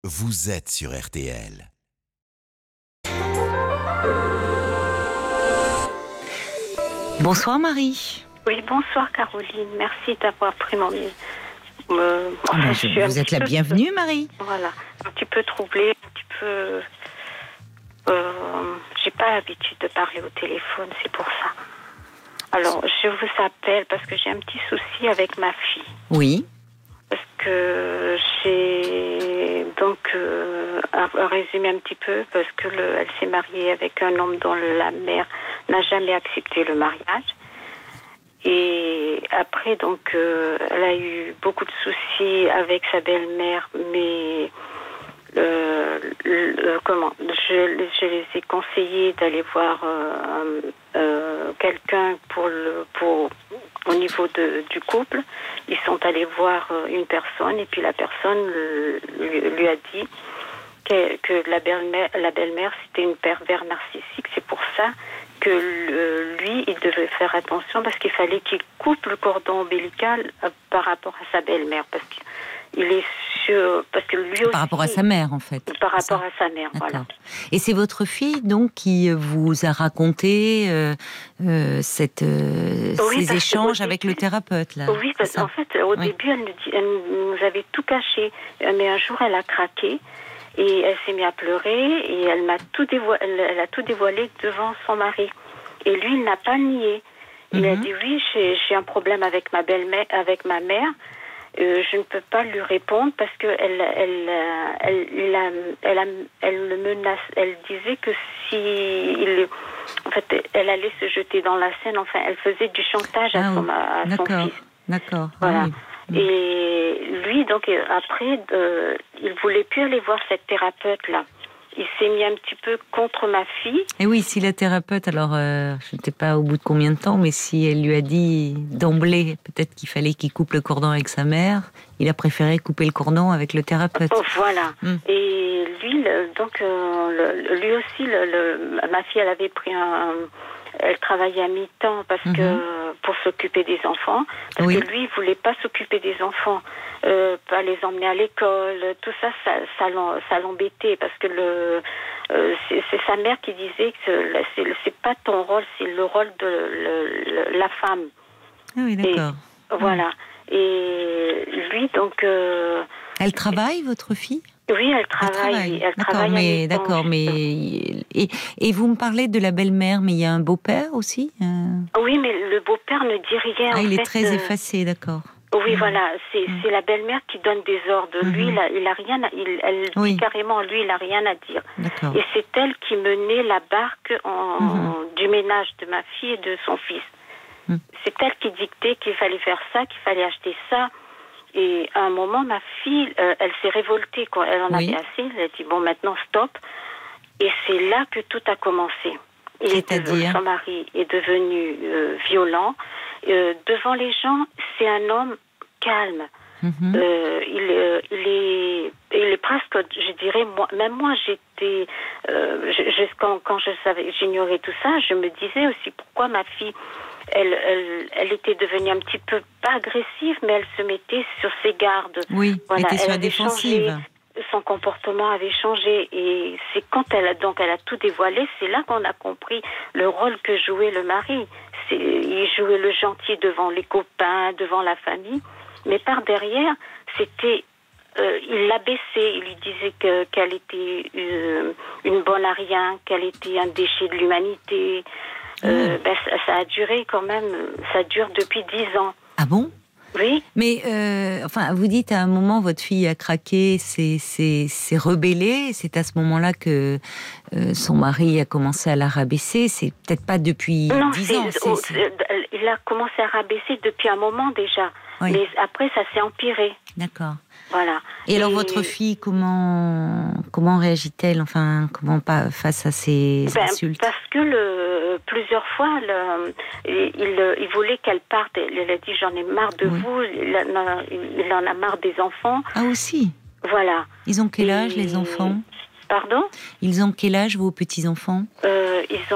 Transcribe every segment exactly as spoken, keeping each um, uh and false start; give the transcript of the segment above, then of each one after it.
vous êtes sur R T L. Bonsoir Marie. Oui, bonsoir Caroline. Merci d'avoir pris mon... Euh, enfin, ben, je, vous êtes la peu, bienvenue Marie. Voilà, un petit peu troublée, un petit peu... Euh, j'ai pas l'habitude de parler au téléphone, c'est pour ça. Alors, je vous appelle parce que j'ai un petit souci avec ma fille. Oui. Parce que j'ai donc euh, un, un résumé un petit peu, parce que le, elle s'est mariée avec un homme dont la mère n'a jamais accepté le mariage. Et après, donc, euh, elle a eu beaucoup de soucis avec sa belle-mère, mais euh, le, comment je, je les ai conseillés d'aller voir euh, euh, quelqu'un pour le pour au niveau de, du couple. Ils sont allés voir une personne et puis la personne lui, lui a dit que, que la belle-mère, la belle-mère c'était une pervers narcissique. C'est pour ça que le, lui, il devait faire attention parce qu'il fallait qu'il coupe le cordon ombilical par rapport à sa belle-mère parce qu'il est sûr, parce que lui aussi, par rapport à sa mère en fait. Par rapport à sa mère, D'accord. Voilà. Et c'est votre fille donc qui vous a raconté euh, euh, cette, euh, oui, ces échanges avec début, le thérapeute là. Oui, parce qu'en fait, au oui. début, elle nous, dit, elle nous avait tout caché, mais un jour, elle a craqué. Et elle s'est mise à pleurer et elle m'a tout dévoilé, elle, elle a tout dévoilé devant son mari. Et lui, il n'a pas nié. Il mm-hmm. a dit oui, j'ai, j'ai un problème avec ma belle-mère, avec ma mère. Euh, je ne peux pas lui répondre parce que elle, elle, elle, elle, a, elle, a, elle le menace. Elle disait que si il, en fait, elle allait se jeter dans la Seine. Enfin, elle faisait du chantage à, ah, son, à son d'accord, fils. D'accord. Voilà. Oui. Et lui, donc, après, euh, il voulait plus aller voir cette thérapeute-là. Il s'est mis un petit peu contre ma fille. Et oui, si la thérapeute, alors, euh, je ne sais pas au bout de combien de temps, mais si elle lui a dit d'emblée, peut-être qu'il fallait qu'il coupe le cordon avec sa mère, il a préféré couper le cordon avec le thérapeute. Oh, voilà. Mm. Et lui, le, donc, euh, le, lui aussi, le, le, ma fille, elle avait pris un... Elle travaillait à mi-temps parce mm-hmm. que pour s'occuper des enfants, parce oui. que lui, il voulait pas s'occuper des enfants, euh, pas les emmener à l'école, tout ça, ça, ça, ça l'embêtait parce que le, euh, c'est, c'est sa mère qui disait que c'est, c'est pas ton rôle, c'est le rôle de le, le, la femme. Ah oui, d'accord. Et, voilà. Et lui, donc. Euh, Elle travaille, votre fille ? Oui, elle travaille. Elle travaille, elle d'accord, travaille mais d'accord, mais et, et vous me parlez de la belle-mère, mais il y a un beau-père aussi. Euh... Oui, mais le beau-père ne dit rien. Ah, en il fait, est très euh... effacé, d'accord. Oui, mmh. voilà, c'est, mmh. c'est la belle-mère qui donne des ordres. Mmh. Lui, il a, il a rien, à, il, elle oui. dit carrément, lui, il a rien à dire. D'accord. Et c'est elle qui menait la barque en, mmh. du ménage de ma fille et de son fils. Mmh. C'est elle qui dictait qu'il fallait faire ça, qu'il fallait acheter ça. Et à un moment, ma fille, euh, elle s'est révoltée, quoi. Elle en oui. avait assez. Elle a dit, bon, maintenant, stop. Et c'est là que tout a commencé. Il C'est-à-dire est, son mari est devenu euh, violent. Euh, devant les gens, c'est un homme calme. Mm-hmm. Euh, il, euh, il, est, il est presque, je dirais, moi, même moi, j'étais, euh, je, je, quand, quand je savais, j'ignorais tout ça, je me disais aussi pourquoi ma fille, elle, elle, elle était devenue un petit peu, pas agressive, mais elle se mettait sur ses gardes. Oui, voilà, elle était sur elle la défensive. Changé, son comportement avait changé et c'est quand elle a, donc elle a tout dévoilé, c'est là qu'on a compris le rôle que jouait le mari. C'est, il jouait le gentil devant les copains, devant la famille, mais par derrière, c'était, euh, il l'abaissait, il lui disait que, qu'elle était euh, une bonne à rien, qu'elle était un déchet de l'humanité. Euh, mmh. ben, ça, ça a duré quand même, ça dure depuis dix ans. Ah bon ? Oui. Mais, euh, enfin, vous dites à un moment, votre fille a craqué, s'est, s'est, s'est rebellée. C'est à ce moment-là que euh, son mari a commencé à la rabaisser. C'est peut-être pas depuis non, dix c'est, ans. C'est, c'est... Il a commencé à rabaisser depuis un moment déjà. Oui. Mais après, ça s'est empiré. D'accord. Voilà. Et, Et alors, votre fille, comment comment réagit-elle, enfin, comment pas face à ces ben, insultes ? Parce que le, plusieurs fois, le, il, il, il voulait qu'elle parte. Elle a dit, j'en ai marre de oui. vous. Il en, a, il en a marre des enfants. Ah aussi ? Voilà. Ils ont quel âge, Et... les enfants ? Pardon ? Ils ont quel âge, vos petits-enfants ? euh, Ils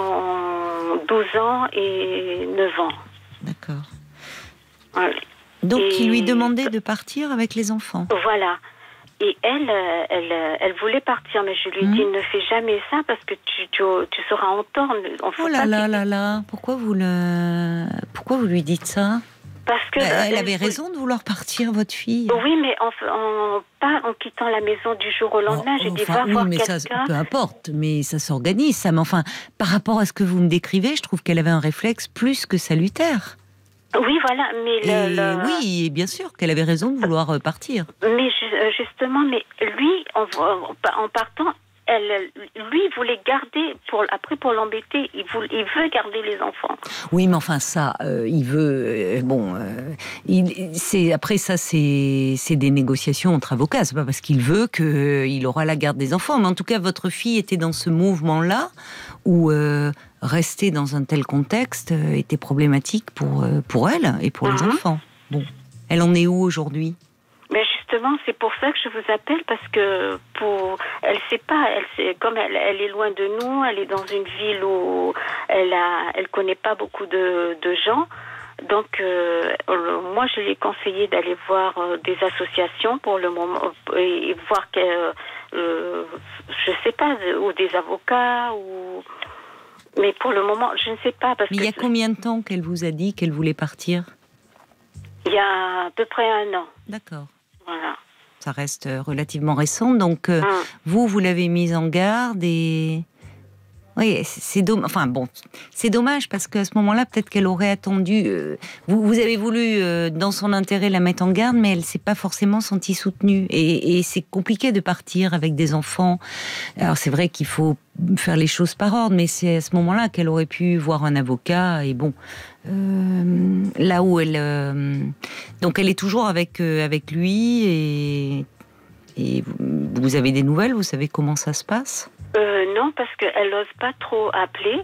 ont douze ans et neuf ans. D'accord. Voilà. Donc, et... il lui demandait de partir avec les enfants. Voilà. Et elle, euh, elle, euh, elle voulait partir, mais je lui ai Mmh. dit ne fais jamais ça parce que tu, tu, tu seras en tort. On faut Oh là pas là que- là là, pourquoi vous le, pourquoi vous lui dites ça? Parce que Bah, euh, elle avait voulait- raison de vouloir partir, votre fille. Oui, mais en, en, pas en quittant la maison du jour au lendemain. Oh, J'ai dit, enfin, va oui, voir mais ça, quelqu'un. peu importe, mais ça s'organise, ça. Mais enfin, par rapport à ce que vous me décrivez, je trouve qu'elle avait un réflexe plus que salutaire. Oui, voilà, mais Et le, le- oui, et bien sûr qu'elle avait raison de vouloir euh, partir. mais ju- euh, justement, mais lui, en, en- en partant, elle, lui voulait garder pour après pour l'embêter. Il, voulait, il veut garder les enfants. Oui, mais enfin ça, euh, il veut. euh, bon, euh, il, c'est après ça, c'est c'est des négociations entre avocats. C'est pas parce qu'il veut que euh, il aura la garde des enfants. Mais en tout cas, votre fille était dans ce mouvement-là où euh, rester dans un tel contexte euh, était problématique pour euh, pour elle et pour les Mhm. enfants. Bon, elle en est où aujourd'hui? Mais justement, c'est pour ça que je vous appelle parce que pour, elle sait pas, elle sait, comme elle, elle est loin de nous, elle est dans une ville où elle a, elle connaît pas beaucoup de, de gens. Donc, euh, moi, je lui ai conseillé d'aller voir euh, des associations pour le moment et, et voir que, euh, je sais pas, ou des avocats ou. Mais pour le moment, je ne sais pas parce Mais il que y a combien de temps qu'elle vous a dit qu'elle voulait partir? il y a à peu près un an. D'accord. Voilà. Ça reste euh, relativement récent, donc euh, Hum. vous, vous l'avez mise en garde et... Oui, c'est c'est dommage. Enfin bon, c'est dommage parce qu'à ce moment-là, peut-être qu'elle aurait attendu. euh, vous, vous avez voulu, euh, dans son intérêt, la mettre en garde, mais elle s'est pas forcément sentie soutenue. Et, et c'est compliqué de partir avec des enfants. Alors c'est vrai qu'il faut faire les choses par ordre, mais c'est à ce moment-là qu'elle aurait pu voir un avocat. Et bon, euh, là où elle, euh, donc elle est toujours avec euh, avec lui et et vous, vous avez des nouvelles. Vous savez comment ça se passe? Euh, non, parce qu'elle n'ose pas trop appeler.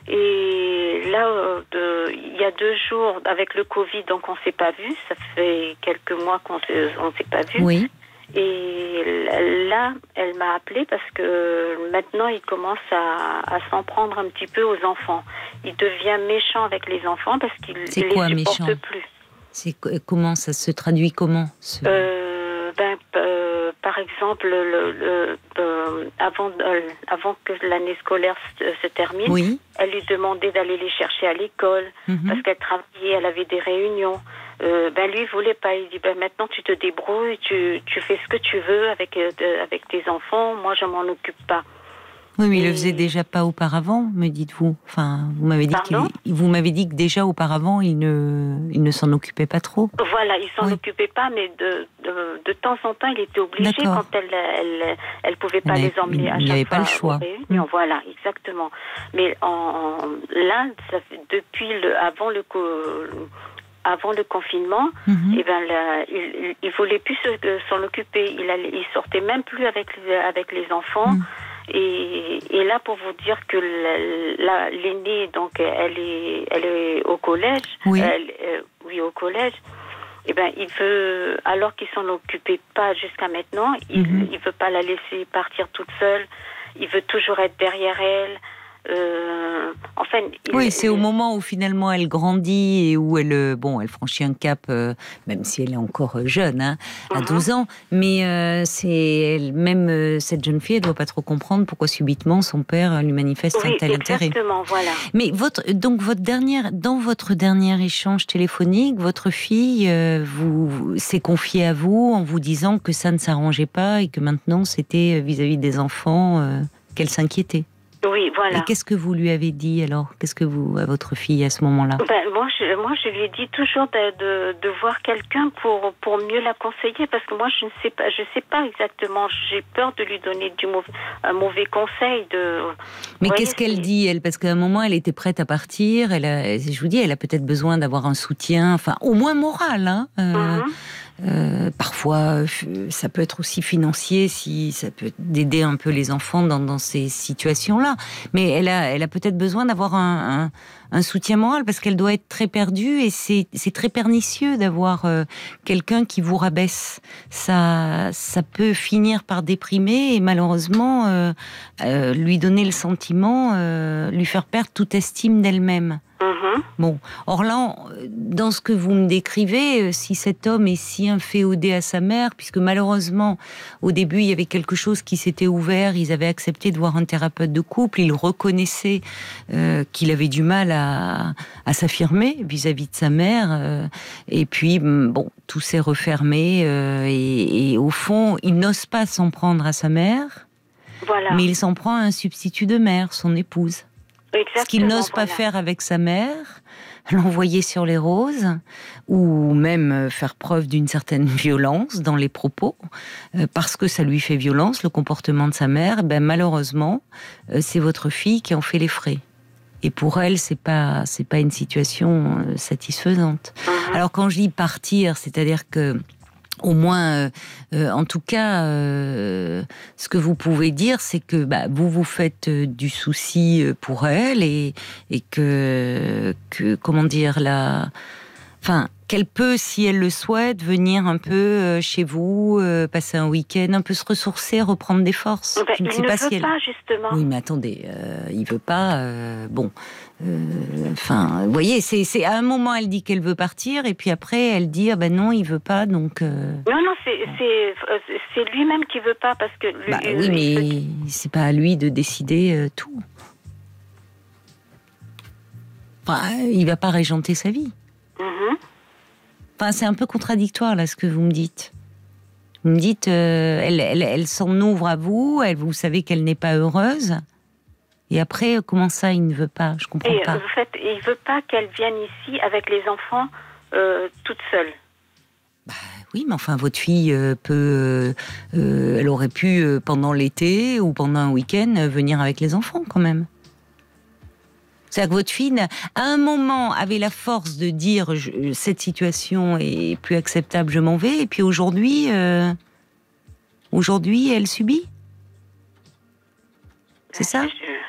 Et là, euh, de- il y a deux jours, avec le Covid, donc on ne s'est pas vu. Ça fait quelques mois qu'on ne s'est pas vu. Oui. Et là, elle m'a appelé parce que maintenant, il commence à, à s'en prendre un petit peu aux enfants. Il devient méchant avec les enfants parce qu'il ne C'est les quoi, supporte méchant? plus. C'est comment ça se traduit comment ce... Euh, ben, euh, par exemple, le, le, euh, avant, euh, avant que l'année scolaire se, se termine, Oui. elle lui demandait d'aller les chercher à l'école Mhm. parce qu'elle travaillait, elle avait des réunions. Euh, ben lui, il voulait pas. Il dit ben maintenant tu te débrouilles, tu, tu fais ce que tu veux avec euh, de, avec tes enfants. Moi, je m'en occupe pas. Oui, mais il Et- le faisait déjà pas auparavant, me dites-vous. Enfin, vous m'avez dit qu'il, Pardon vous m'avez dit que déjà auparavant, il ne, il ne s'en occupait pas trop. Voilà, il s'en Oui. occupait pas, mais de, de, de temps en temps, il était obligé D'accord. quand elle elle elle pouvait pas Il les n'avait- emmener à il chaque n'avait pas fois le choix. aux réunions. Mm. Voilà, exactement. Mais en là, ça fait, depuis le avant le co- avant le confinement, Mhm. eh ben là, il, il, il voulait plus se- euh, s'en occuper. Il allait, il sortait même plus avec les- avec les enfants. Mm. Et, et là, pour vous dire que la- la- l'aînée, donc, elle est, elle est au collège. Oui. Elle, euh, oui, au collège. Eh ben, il veut, alors qu'il s'en occupait pas jusqu'à maintenant, il, Mhm. il veut pas la laisser partir toute seule. Il veut toujours être derrière elle. Euh, enfin, il- Oui, c'est au il- moment où finalement elle grandit et où elle, euh, bon, elle franchit un cap, euh, même si elle est encore euh, jeune, hein, à Mhm. douze ans. Mais euh, c'est elle- même euh, cette jeune fille, elle doit pas trop comprendre pourquoi subitement son père lui manifeste Oui, un tel intérêt. exactement, voilà. Mais votre, donc votre dernière, dans votre dernier échange téléphonique, votre fille euh, vous, vous- s'est confiée à vous en vous disant que ça ne s'arrangeait pas et que maintenant c'était euh, vis-à-vis des enfants euh, qu'elle s'inquiétait. Oui, voilà. Et qu'est-ce que vous lui avez dit alors? Qu'est-ce que vous à votre fille à ce moment-là? Ben, moi, je, moi, je lui ai dit toujours de, de, de voir quelqu'un pour, pour mieux la conseiller, parce que moi, je ne sais pas, je sais pas exactement. J'ai peur de lui donner du mauvais, un mauvais conseil. De. Mais Vous qu'est-ce voyez, qu'elle c'est- dit elle? Parce qu'à un moment, elle était prête à partir. Elle a, je vous dis, elle a peut-être besoin d'avoir un soutien, enfin au moins moral. Hein, euh, Mhm. Euh, parfois, euh, ça peut être aussi financier, si ça peut d'aider un peu les enfants dans, dans ces situations-là. Mais elle a, elle a peut-être besoin d'avoir un, un, un soutien moral parce qu'elle doit être très perdue et c'est, c'est très pernicieux d'avoir euh, quelqu'un qui vous rabaisse. Ça, ça peut finir par déprimer et malheureusement euh, euh, lui donner le sentiment, euh, lui faire perdre toute estime d'elle-même. Mhm. Mm-hmm. Bon, or là, dans ce que vous me décrivez, si cet homme est si inféodé à sa mère, puisque malheureusement, au début, il y avait quelque chose qui s'était ouvert, ils avaient accepté de voir un thérapeute de couple, il reconnaissait euh, qu'il avait du mal à, à s'affirmer vis-à-vis de sa mère, euh, et puis, bon, tout s'est refermé, euh, et, et au fond, il n'ose pas s'en prendre à sa mère, voilà. mais il s'en prend à un substitut de mère, son épouse. Exactement, ce qu'il n'ose pas voilà. faire avec sa mère, l'envoyer sur les roses, ou même faire preuve d'une certaine violence dans les propos, euh, parce que ça lui fait violence, le comportement de sa mère, ben malheureusement, euh, c'est votre fille qui en fait les frais. Et pour elle, c'est pas, c'est pas une situation euh, satisfaisante. Mm-hmm. Alors quand je dis partir, c'est-à-dire que au moins, euh, euh, en tout cas, euh, ce que vous pouvez dire, c'est que bah, vous vous faites euh, du souci pour elle et, et que, que, comment dire, la, enfin, qu'elle peut, si elle le souhaite, venir un peu euh, chez vous, euh, passer un week-end, un peu se ressourcer, reprendre des forces. Ben, Je ne il sais ne pas veut si elle... pas, justement. Oui, mais attendez, euh, il veut pas. Euh, bon, enfin, euh, vous voyez, c'est, c'est à un moment elle dit qu'elle veut partir et puis après elle dit ah ben non, il veut pas, donc. Euh... Non, non, c'est, c'est, c'est lui-même qui veut pas parce que. Lui, Bah oui, mais veut... c'est pas à lui de décider euh, tout. Enfin, il va pas régenter sa vie. Mm-hmm. Enfin, c'est un peu contradictoire là ce que vous me dites. Vous me dites, euh, elle, elle, elle s'en ouvre à vous, elle, vous savez qu'elle n'est pas heureuse. Et après, comment ça, il ne veut pas? Je comprends et, pas. En fait, il veut pas qu'elle vienne ici avec les enfants euh, toute seule. Bah, oui, mais enfin, votre fille euh, peut, euh, elle aurait pu euh, pendant l'été ou pendant un week-end euh, venir avec les enfants quand même. C'est-à-dire que votre fille, à un moment, avait la force de dire je, cette situation est plus acceptable, je m'en vais. Et puis aujourd'hui, euh, aujourd'hui, elle subit. C'est ça?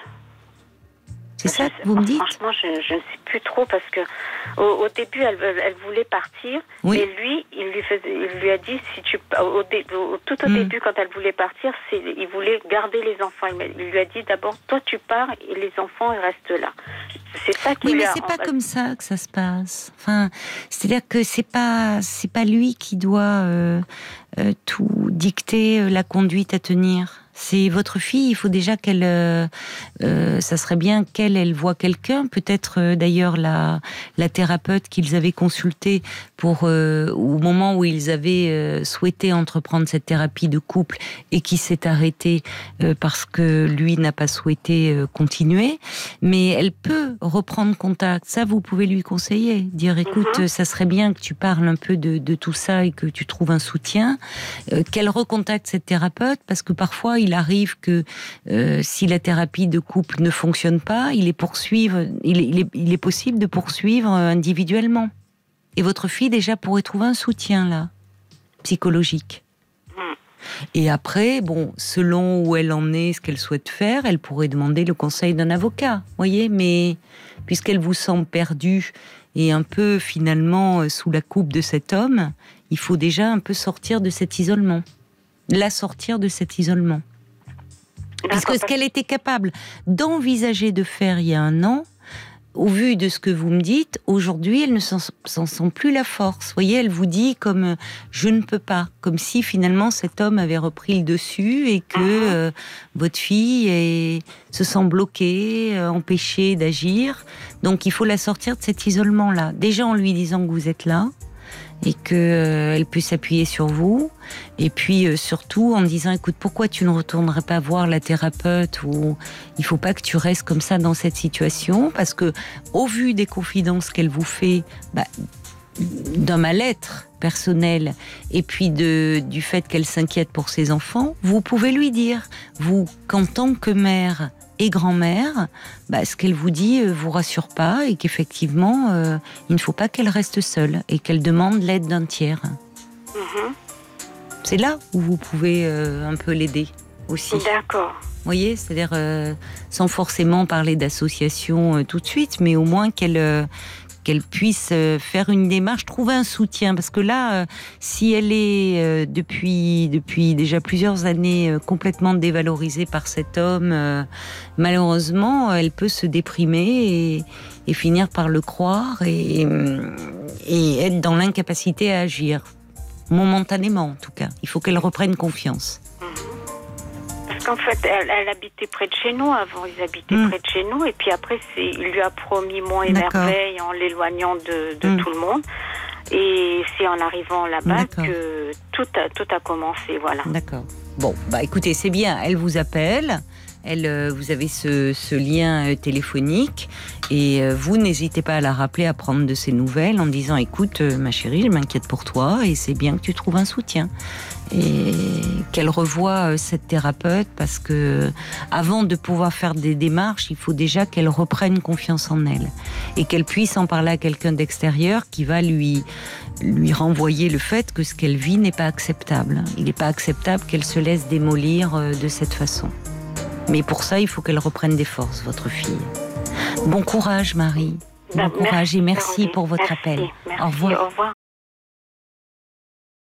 C'est ça que vous me dites? Franchement, je, je ne sais plus trop parce que au, au début, elle, elle voulait partir, oui. Et lui, il lui, faisait, il lui a dit si tu au, au, tout au mm. début, quand elle voulait partir, c'est, il voulait garder les enfants. Il, il lui a dit d'abord, toi tu pars et les enfants ils restent là. C'est ça qui. Oui, mais a, c'est pas en... comme ça que ça se passe. Enfin, c'est-à-dire que c'est pas c'est pas lui qui doit euh, euh, tout dicter euh, la conduite à tenir. C'est votre fille, il faut déjà qu'elle... Euh, euh, ça serait bien qu'elle elle voit quelqu'un, peut-être euh, d'ailleurs la, la thérapeute qu'ils avaient consultée pour, euh, au moment où ils avaient euh, souhaité entreprendre cette thérapie de couple et qui s'est arrêtée euh, parce que lui n'a pas souhaité euh, continuer. Mais elle peut reprendre contact, ça vous pouvez lui conseiller, dire écoute, mm-hmm. ça serait bien que tu parles un peu de, de tout ça et que tu trouves un soutien, euh, qu'elle recontacte cette thérapeute parce que parfois il arrive que euh, si la thérapie de couple ne fonctionne pas, il est, poursuivre, il, est, il, est, il est possible de poursuivre individuellement. Et votre fille déjà pourrait trouver un soutien là, psychologique. Et après, bon, selon où elle en est, ce qu'elle souhaite faire, elle pourrait demander le conseil d'un avocat, voyez. Mais puisqu'elle vous semble perdue et un peu finalement sous la coupe de cet homme, il faut déjà un peu sortir de cet isolement, la sortir de cet isolement. Puisque ce qu'elle était capable d'envisager de faire il y a un an, au vu de ce que vous me dites, aujourd'hui, elle ne s'en, s'en sent plus la force. Vous voyez, elle vous dit comme euh, je ne peux pas, comme si finalement cet homme avait repris le dessus et que euh, votre fille est, se sent bloquée, euh, empêchée d'agir. Donc il faut la sortir de cet isolement-là. Déjà en lui disant que vous êtes là et qu'elle euh, puisse s'appuyer sur vous. Et puis euh, surtout en disant, écoute, pourquoi tu ne retournerais pas voir la thérapeute, ou il faut pas que tu restes comme ça dans cette situation, parce que au vu des confidences qu'elle vous fait, bah, d'un mal-être personnel, et puis de, du fait qu'elle s'inquiète pour ses enfants, vous pouvez lui dire, vous, qu'en tant que mère et grand-mère, bah, ce qu'elle vous dit euh, vous rassure pas, et qu'effectivement, euh, il ne faut pas qu'elle reste seule, et qu'elle demande l'aide d'un tiers. Mm-hmm. C'est là où vous pouvez euh, un peu l'aider aussi. D'accord. Vous voyez, c'est-à-dire euh, sans forcément parler d'association euh, tout de suite, mais au moins qu'elle, euh, qu'elle puisse euh, faire une démarche, trouver un soutien. Parce que là, euh, si elle est euh, depuis, depuis déjà plusieurs années euh, complètement dévalorisée par cet homme, euh, malheureusement, elle peut se déprimer et, et finir par le croire et, et être dans l'incapacité à agir. Momentanément, en tout cas. Il faut qu'elle reprenne confiance. Parce qu'en fait, elle, elle habitait près de chez nous. Avant, ils habitaient mmh. près de chez nous. Et puis après, c'est, il lui a promis monts et merveilles en l'éloignant de, de mmh. tout le monde. Et c'est en arrivant là-bas D'accord. que tout a, tout a commencé. Voilà. D'accord. Bon, bah écoutez, c'est bien. Elle vous appelle. Elle, euh, vous avez ce, ce lien euh, téléphonique et euh, vous n'hésitez pas à la rappeler, à prendre de ses nouvelles en disant écoute euh, ma chérie, je m'inquiète pour toi et c'est bien que tu trouves un soutien et qu'elle revoie euh, cette thérapeute parce que avant de pouvoir faire des démarches, il faut déjà qu'elle reprenne confiance en elle et qu'elle puisse en parler à quelqu'un d'extérieur qui va lui lui renvoyer le fait que ce qu'elle vit n'est pas acceptable. Il n'est pas acceptable qu'elle se laisse démolir euh, de cette façon. Mais pour ça, il faut qu'elle reprenne des forces, votre fille. Bon courage, Marie. Bon bah, courage merci, et merci pour votre merci, appel. Merci, au revoir. Au revoir.